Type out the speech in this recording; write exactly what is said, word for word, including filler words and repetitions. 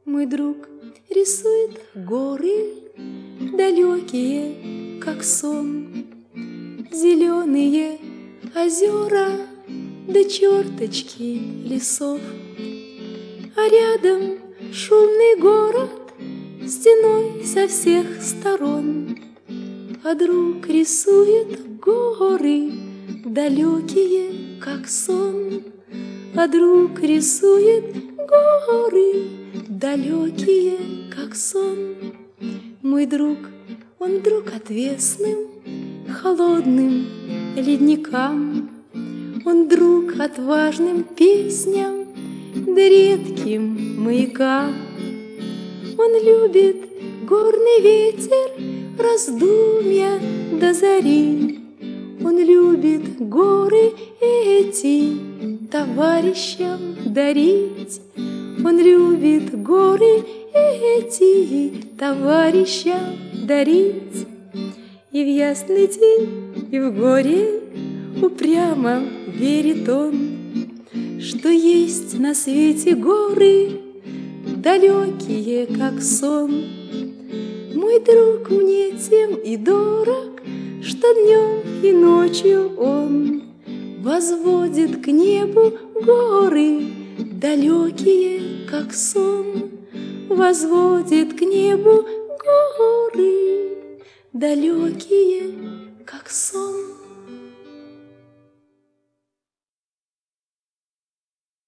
Мой друг рисует горы, далекие, как сон, зеленые озера, да черточки лесов. А рядом шумный город, стеной со всех сторон. А друг рисует горы, далекие, как сон. А друг рисует горы, далекие, как сон. Мой друг, он друг отвесным, холодным ледникам. Он друг отважным песням, да редким маякам. Он любит горный ветер, раздумья до зари. Он любит горы эти товарищам дарить. Он любит горы эти товарищам дарить. И в ясный день, и в горе упрямо верит он, что есть на свете горы, далекие, как сон. Мой друг мне тем и дорог, что днем и ночью он возводит к небу горы, далекие, как сон. Возводит к небу горы, далекие, как сон.